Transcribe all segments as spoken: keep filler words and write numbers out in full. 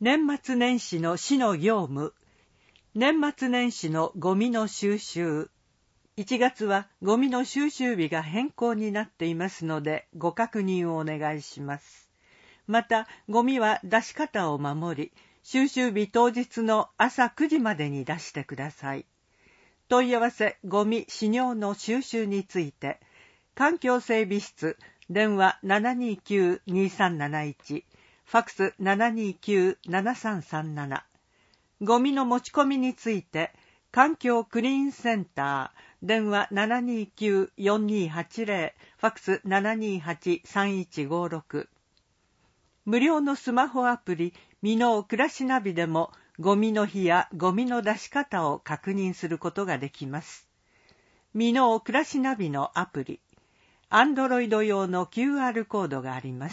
年末年始の市の業務、年末年始のゴミの収集。いちがつはゴミの収集日が変更になっていますのでご確認をお願いします。また、ゴミは出し方を守り、収集日当日の朝くじまでに出してください。問い合わせゴミ使用の収集について、環境整備室、電話 ななにきゅう にさんなないち、ファックス ななにきゅう ななさんさんなな。ゴミの持ち込みについて、環境クリーンセンター、電話 ななにきゅう よんにはちぜろ、ファックス ななにはち さんいちごろく。無料のスマホアプリ、みのう暮らしナビでも、ゴミの日やゴミの出し方を確認することができます。みのう暮らしナビのアプリ、Android 用の キューアール コードがあります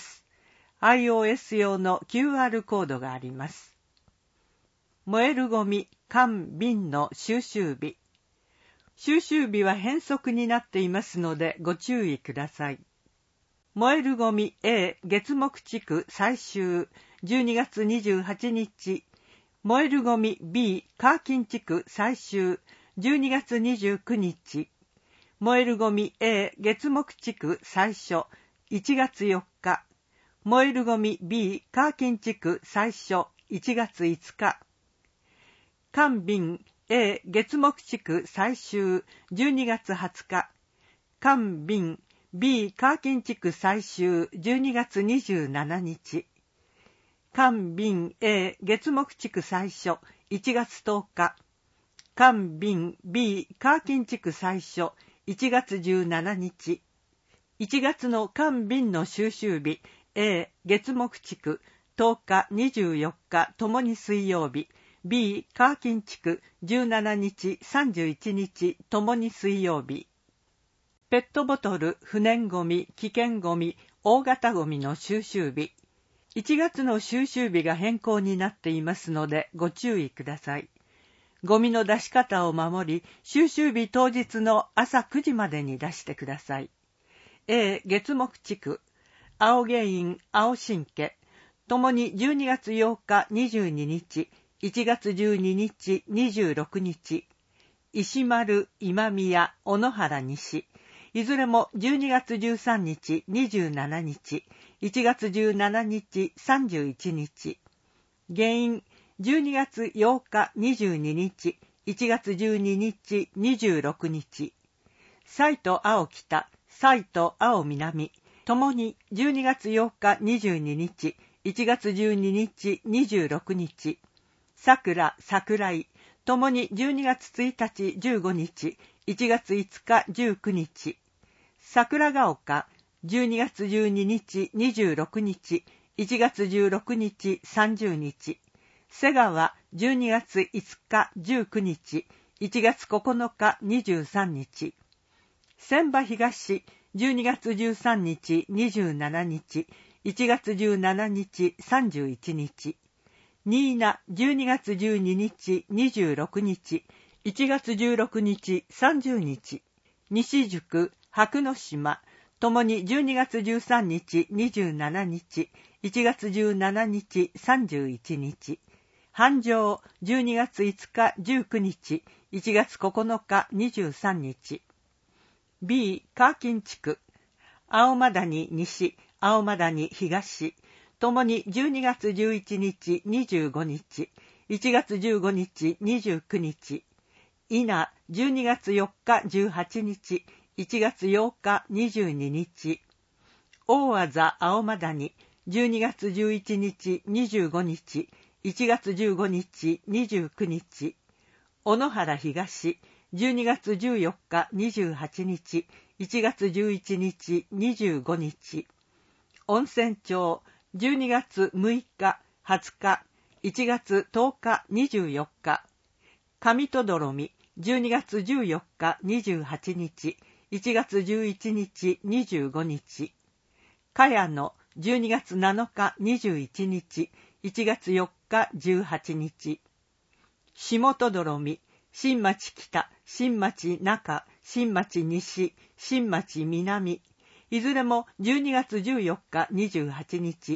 。iOS 用の キューアール コードがあります。燃えるゴミ、缶、瓶の収集日。収集日は変則になっていますのでご注意ください。燃えるゴミ A 月木地区最終じゅうにがつにじゅうはちにち。燃えるゴミ B カーキン地区最終じゅうにがつにじゅうくにち。燃えるゴミ A 月木地区最初いちがつよっか。燃えるゴミ B カーキン地区最初いちがついつか。缶瓶 A 月木地区最終じゅうにがつはつか。缶瓶 B カーキン地区最終じゅうにがつにじゅうしちにち。缶瓶 A 月木地区最初いちがつとおか。缶瓶 B カーキン地区最初いちがつじゅうしちにち。いちがつの缶瓶の収集日 A 月木地区とおかにじゅうよっかともに水曜日、 B カーキン地区じゅうしちにちさんじゅういちにちともに水曜日。ペットボトル、不燃ゴミ、危険ゴミ、大型ゴミの収集日。いちがつの収集日が変更になっていますのでご注意ください。ゴミの出し方を守り、収集日当日の朝くじまでに出してください。A 月木地区、青原因、青神家、ともにじゅうにがつようかにじゅうににち、いちがつじゅうににちにじゅうろくにち、石丸、今宮、小野原西、いずれもじゅうにがつじゅうさんにちにじゅうしちにち、いちがつじゅうしちにちさんじゅういちにち。原因、じゅうにがつようかにじゅうににち、いちがつじゅうににちにじゅうろくにち。西都青北、西都青南、ともにじゅうにがつようかにじゅうににち、いちがつじゅうににちにじゅうろくにち。桜、桜井、ともにじゅうにがつついたちじゅうごにち、いちがついつかじゅうくにち。桜ヶ丘、じゅうにがつじゅうににちにじゅうろくにち、いちがつじゅうろくにちさんじゅうにち。瀬川、じゅうにがついつかじゅうくにち、いちがつここのかにじゅうさんにち。千葉東、じゅうにがつじゅうさんにちにじゅうしちにち、いちがつじゅうしちにちさんじゅういちにち。新名、じゅうにがつじゅうににちにじゅうろくにち、いちがつじゅうろくにちさんじゅうにち。西宿、白野島、ともにじゅうにがつじゅうさんにちにじゅうしちにち、いちがつじゅうしちにちさんじゅういちにち。繁盛、じゅうにがついつかじゅうくにち、いちがつここのかにじゅうさんにち。B カーキン地区、青間谷西、青間谷東、ともにじゅうにがつじゅういちにちにじゅうごにち、いちがつじゅうごにちにじゅうくにち。稲、じゅうにがつよっかじゅうはちにち、いちがつようかにじゅうににち。大字青間谷、じゅうにがつじゅういちにちにじゅうごにち、いちがつじゅうごにちにじゅうくにち。小野原東、じゅうにがつじゅうよっかにじゅうはちにち、いちがつじゅういちにちにじゅうごにち。温泉町、じゅうにがつむいかはつか、いちがつとおかにじゅうよっか。上戸泥見、じゅうにがつじゅうよっかにじゅうはちにち、いちがつじゅういちにちにじゅうごにち。茅野、じゅうにがつなのかにじゅういちにち、いちがつよっかじゅうはちにち。下戸泥見、新町北、新町中、新町西、新町南、いずれもじゅうにがつじゅうよっかにじゅうはちにち、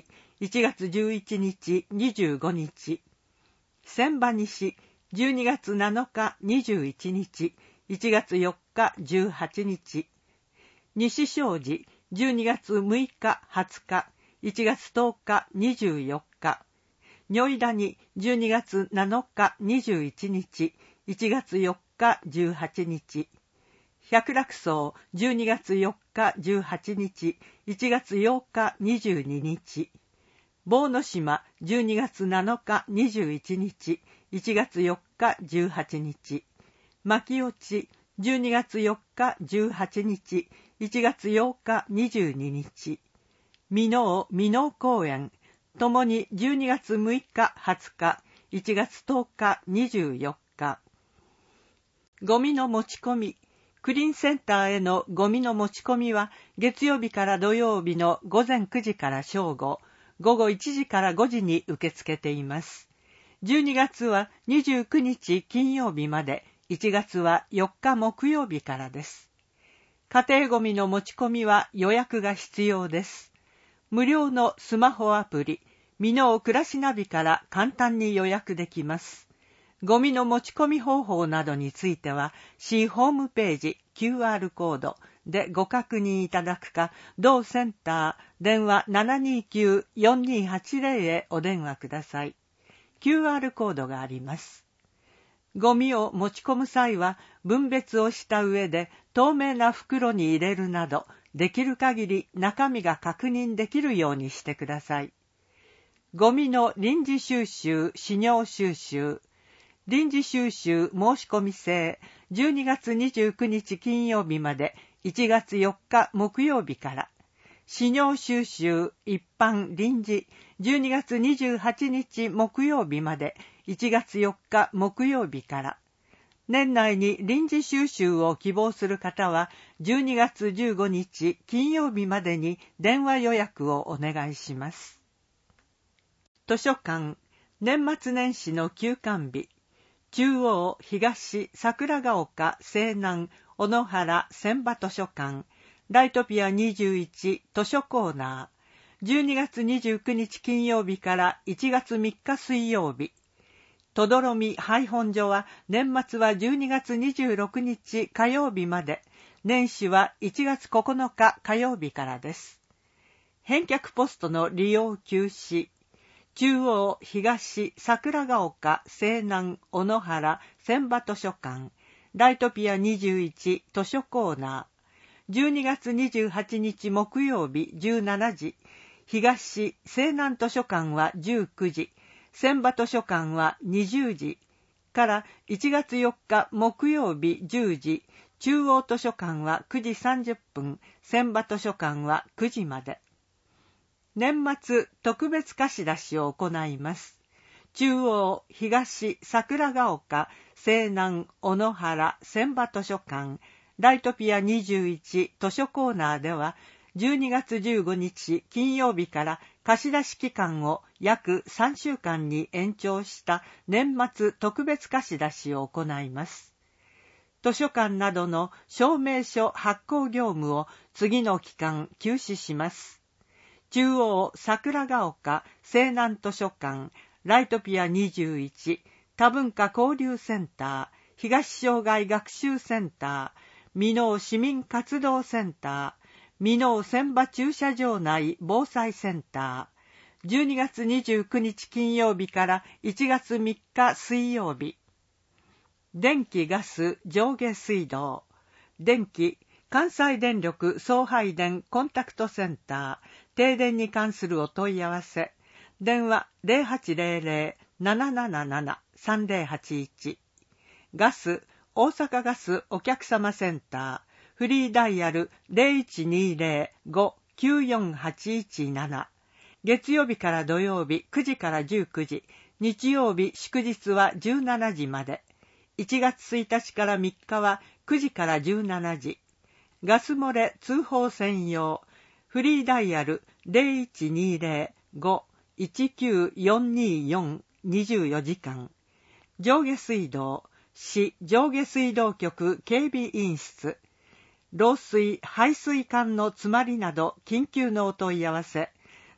いちがつじゅういちにちにじゅうごにち、千葉西じゅうにがつなのかにじゅういちにち、いちがつよっかじゅうはちにち、西小路じゅうにがつむいかはつか、いちがつとおかにじゅうよっか、如意谷じゅうにがつなのかにじゅういちにち、いちがつよっかじゅうはちにち、百楽荘じゅうにがつよっかじゅうはちにち、いちがつようかにじゅうににち、坊の島じゅうにがつなのかにじゅういちにち、いちがつよっかじゅうはちにち、牧落ちじゅうにがつよっかじゅうはちにち、いちがつようかにじゅうににち、箕面箕面公園ともにじゅうにがつむいかはつか、いちがつとおかにじゅうよっか。ゴミの持ち込み、クリーンセンターへのゴミの持ち込みは月曜日から土曜日のごぜんくじから正午、ごごいちじからごじに受け付けています。じゅうにがつはにじゅうくにち金曜日まで、いちがつはよっか木曜日からです。家庭ゴミの持ち込みは予約が必要です。無料のスマホアプリ、箕面暮らしナビから簡単に予約できます。ゴミの持ち込み方法などについては、市ホームページ キューアール コードでご確認いただくか、同センター電話 ななにきゅうよんにはちぜろ へお電話ください。キューアール コードがあります。ゴミを持ち込む際は分別をした上で透明な袋に入れるなど、できる限り中身が確認できるようにしてください。ゴミの臨時収集、私尿収集。臨時収集申し込み制、じゅうにがつにじゅうくにち金曜日までいちがつよっか木曜日から。私尿収集一般臨時、じゅうにがつにじゅうはちにち木曜日までいちがつよっか木曜日から。年内に臨時収集を希望する方はじゅうにがつじゅうごにち金曜日までに電話予約をお願いします。図書館、年末年始の休館日、中央、東、桜ヶ丘、西南、小野原、千葉図書館、ライトピアにじゅういち図書コーナー、じゅうにがつにじゅうくにち金曜日からいちがつみっか水曜日、とどろみ配本所は年末はじゅうにがつにじゅうろくにち火曜日まで、年始はいちがつここのか火曜日からです。返却ポストの利用休止。中央、東、桜ヶ丘、西南、小野原、千葉図書館、ライトピアにじゅういち図書コーナー、じゅうにがつにじゅうはちにち木曜日じゅうしちじ、東、西南図書館はじゅうくじ、千葉図書館はにじゅうじからいちがつよっか木曜日じゅうじ、中央図書館はくじさんじゅっぷん、千葉図書館はくじまで。年末特別貸し出しを行います。中央、東、桜ヶ丘、西南、小野原、千葉図書館、ライトピアにじゅういち図書コーナーでは、じゅうにがつじゅうごにち金曜日から貸し出し期間を約さんしゅうかんに延長した年末特別貸し出しを行います。図書館などの証明書発行業務を次の期間休止します。中央、桜ヶ丘、西南図書館、ライトピアにじゅういち、多文化交流センター、東障害学習センター、箕面市民活動センター、箕面千葉駐車場内防災センター、じゅうにがつにじゅうくにち金曜日からいちがつみっか水曜日。電気ガス上下水道、電気、関西電力送配電コンタクトセンター、停電に関するお問い合わせ、電話 ゼロはちゼロゼロ ななななな さんゼロはちいち、ガス、大阪ガスお客様センター、フリーダイヤル ゼロいちにゼロ ご きゅうよんはちいちなな、月曜日から土曜日くじからじゅうくじ、日曜日祝日はじゅうしちじまで、いちがつついたちからみっかはくじからじゅうしちじ、ガス漏れ通報専用、フリーダイヤル ゼロいちにゼロ ご いちきゅうよんによん にじゅうよじかん、上下水道、市上下水道局警備員室、漏水、排水管の詰まりなど緊急のお問い合わせ、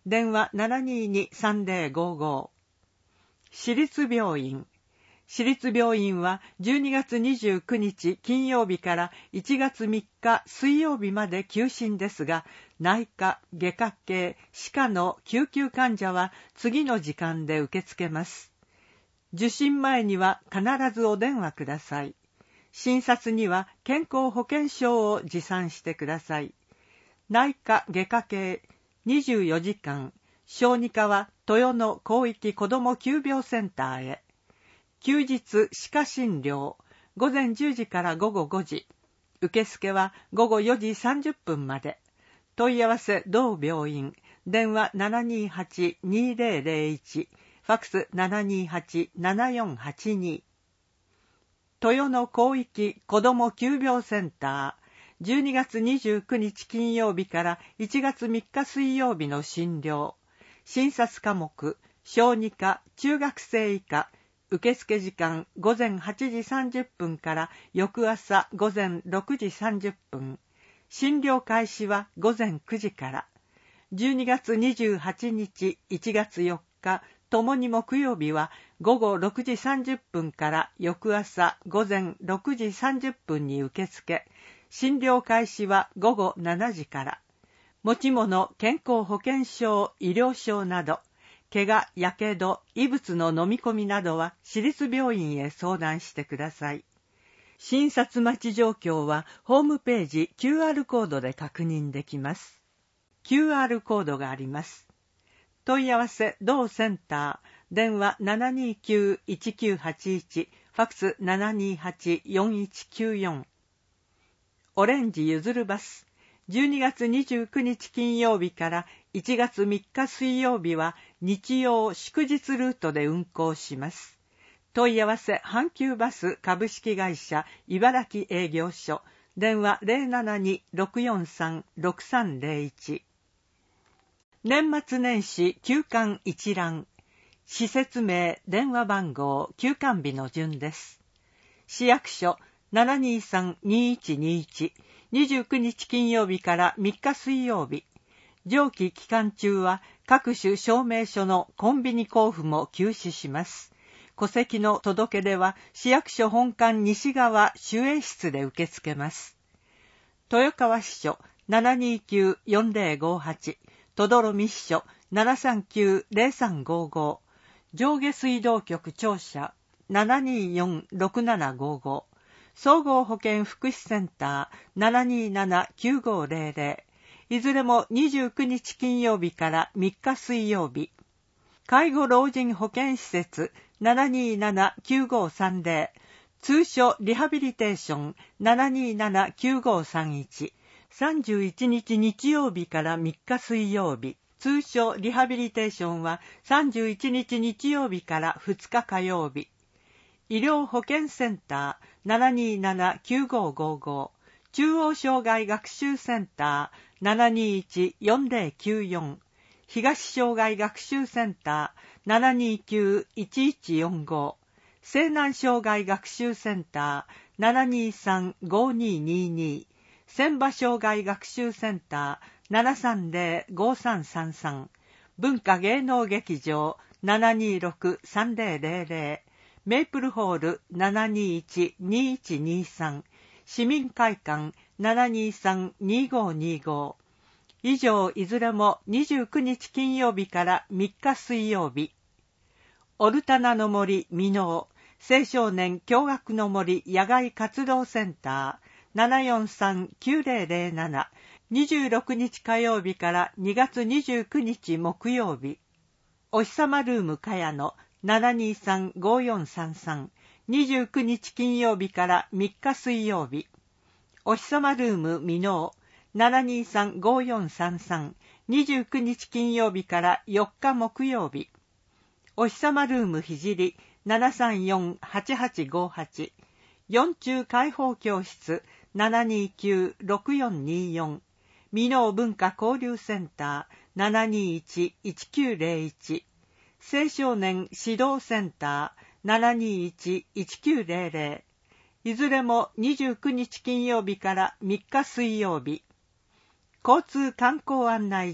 電話 ななにーに さんぜろごご。市立病院。市立病院はじゅうにがつにじゅうくにち金曜日からいちがつみっか水曜日まで休診ですが、内科、外科系、歯科の救急患者は次の時間で受け付けます。受診前には必ずお電話ください。診察には健康保険証を持参してください。内科外科系にじゅうよじかん、小児科は豊野広域子ども急病センターへ。休日歯科診療、ごぜんじゅうじからごごごじ。受付はごごよじさんじゅっぷんまで。問い合わせ同病院、電話 ななにーはち にーぜろぜろいち、ファックス ななにーはち ななよんはちに。豊野広域子ども急病センター、じゅうにがつにじゅうくにち金曜日からいちがつみっか水曜日の診療。診察科目、小児科、中学生以下。受付時間ごぜんはちじさんじゅっぷんから翌朝ごぜんろくじさんじゅっぷん。診療開始はごぜんくじから。じゅうにがつにじゅうはちにち、いちがつよっか、ともに木曜日はごごろくじさんじゅっぷんから翌朝ごぜんろくじさんじゅっぷんに受付。診療開始はごごしちじから。持ち物、健康保険証、医療証など、怪我、やけど、異物の飲み込みなどは市立病院へ相談してください。診察待ち状況はホームページ キューアール コードで確認できます。キューアール コードがあります。問い合わせ同センター、電話 ななにーきゅう いちきゅうはちいち、ファックス ななにーはち よんいちきゅうよん。オレンジゆずるバス。じゅうにがつにじゅうくにち金曜日からいちがつみっか水曜日は日曜祝日ルートで運行します。問い合わせ阪急バス株式会社茨城営業所、電話 ゼロななに ろくよんさん ろくさんゼロいち。年末年始休館一覧。施設名、電話番号、休館日の順です。市役所 ななにーさん にーいちにーいち、にじゅうくにち金曜日からみっか水曜日。上記期間中は各種証明書のコンビニ交付も休止します。戸籍の届け出は市役所本館西側守衛室で受け付けます。豊川支所 ななにーきゅう よんぜろごはち、等々呂美支所 ななさんきゅう ゼロさんごご、上下水道局庁舎 ななにーよん ろくななごご、総合保健福祉センター ななにーなな きゅうごゼロゼロ、いずれもにじゅうくにち金曜日からみっか水曜日。介護老人保健施設 ななにーなな きゅうごさんゼロ、通所リハビリテーション ななにーなな きゅうごさんいち、さんじゅういちにち日曜日からみっか水曜日。通所リハビリテーションはさんじゅういちにち日曜日からふつか火曜日。医療保健センター ななにーなな きゅうごごご、中央障害学習センター ななにーいち よんぜろきゅうよん、東障害学習センター ななにーきゅう いちいちよんご、西南障害学習センター ななにーさん ごにーにーにー、千葉障害学習センター ななさんゼロ ごさんさんさん、文化芸能劇場 ななにーろく さんぜろゼロゼロ、メイプルホール ななにーいち にーいちにーさん、市民会館 ななにーさん にーごにーご。以上いずれもにじゅうくにち金曜日からみっか水曜日。オルタナの森箕面、青少年共学の森野外活動センター ななよんさん きゅうぜろぜろなな、にじゅうろくにち火曜日からにがつにじゅうくにち木曜日。おひさまルームかやの ななにーさん ごよんさんさん、にじゅうくにち金曜日からみっか水曜日。おひさまルーム箕面 ななにーさん ごよんさんさん、にじゅうくにち金曜日からよっか木曜日。おひさまルームひじり ななさんよん はちはちごはち、四中開放教室 ななにーきゅう ろくよんにーよん、箕面文化交流センター ななにーいち いちきゅうゼロいち、青少年指導センター ななにーいち いちきゅうゼロゼロ、いずれもにじゅうくにち金曜日からみっか水曜日。交通観光案内所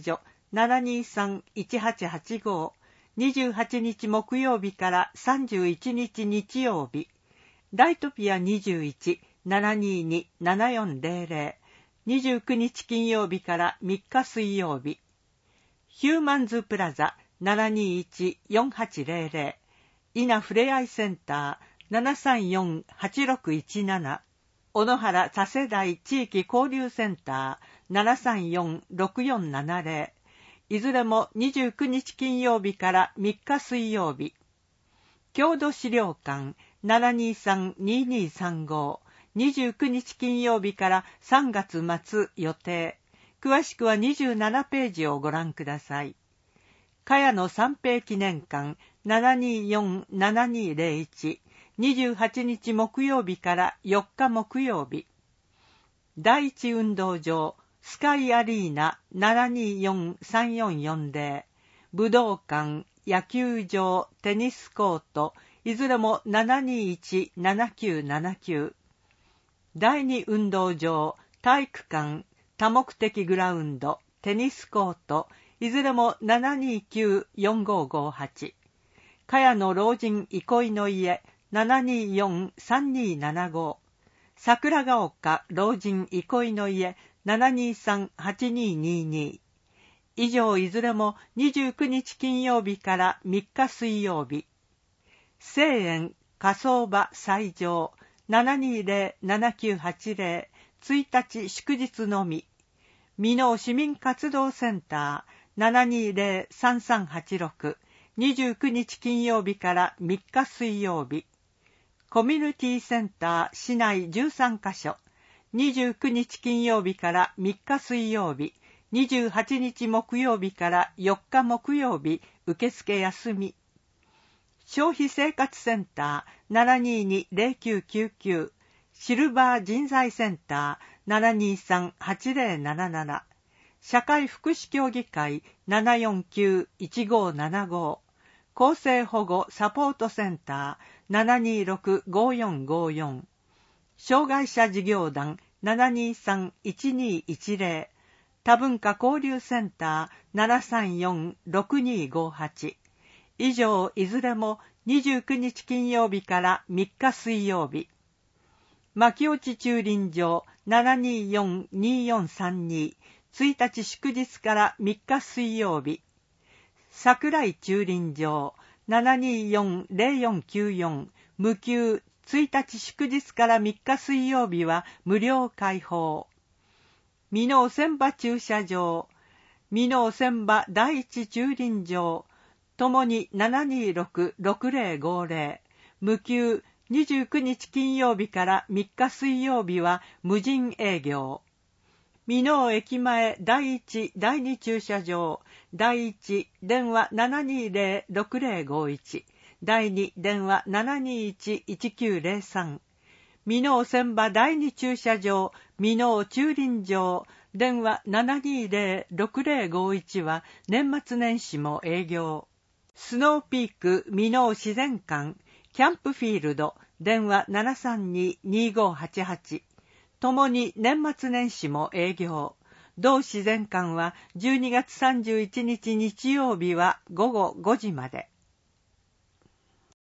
ななにさん いちはちはちご、にじゅうはちにち木曜日からさんじゅういちにち日曜日。ライトピアにじゅういち ななにに ななよんぜろぜろ、にじゅうくにち金曜日からみっか水曜日。ヒューマンズプラザ ななにいち よんはちぜろぜろ、稲ふれあいセンター ななさんよん はちろくいちなな、小野原多世代地域交流センター ななさんよん ろくよんななぜろ、いずれもにじゅうくにち金曜日からみっか水曜日。郷土資料館 ななにさん ににさんご、にじゅうくにち金曜日からさんがつ末予定。詳しくはにじゅうななページをご覧ください。茅野三平記念館 ななによん ななにぜろいち、にじゅうはちにち木曜日からよっか木曜日。第一運動場スカイアリーナ ななによん さんよんよんぜろ、武道館、野球場、テニスコート、いずれもななにいち ななきゅうななきゅう。第二運動場、体育館、多目的グラウンド、テニスコート、いずれもななにきゅうよんごごはち。茅野老人憩いの家、ななによん さんにななご。桜ヶ丘老人憩いの家、ななにさん はちににに。以上いずれもにじゅうくにち金曜日からみっか水曜日。西園火葬場斎場 ななにぜろ ななきゅうはちぜろ、ついたち祝日のみ。箕面市民活動センター ななにぜろ さんさんはちろく、にじゅうくにち金曜日からみっか水曜日。コミュニティセンター市内じゅうさんかしょ、にじゅうくにち金曜日からみっか水曜日、にじゅうはちにち木曜日からよっか木曜日、受付休み。消費生活センター ななににぜろきゅうきゅうきゅう、シルバー人材センター ななにさん はちぜろなななな、社会福祉協議会 ななよんきゅう いちごななご、厚生保護サポートセンター ななにろく ごよんごよん、障害者事業団 ななにさん いちにいちぜろ、多文化交流センター ななさんよん ろくにごはち。以上いずれもにじゅうくにち金曜日からみっか水曜日。牧落駐輪場 ななによん によんさんに、ついたち祝日からみっか水曜日。桜井駐輪場 ななによん ぜろよんきゅうよん、無給、ついたち祝日からみっか水曜日は無料開放。箕面千葉駐車場、箕面千葉第一駐輪場、ともにななにろく ろくぜろごぜろ、無給、にじゅうくにち金曜日からみっか水曜日は無人営業。箕面駅前第一第二駐車場、第一電話 ななにぜろ ろくぜろごいち、第二電話 ななにいち いちきゅうぜろさん、箕面千葉第二駐車場、箕面駐輪場、電話 ななにぜろ ろくぜろごいち は年末年始も営業。スノーピーク箕面自然館、キャンプフィールド、電話 ななさんに にごはちはち、ともに年末年始も営業。同自然館はじゅうにがつさんじゅういちにち日曜日はごごごじまで。